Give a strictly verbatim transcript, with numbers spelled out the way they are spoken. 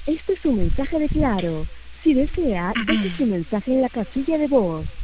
Este es un mensaje de Claro. Si desea, deje su mensaje en la casilla de voz.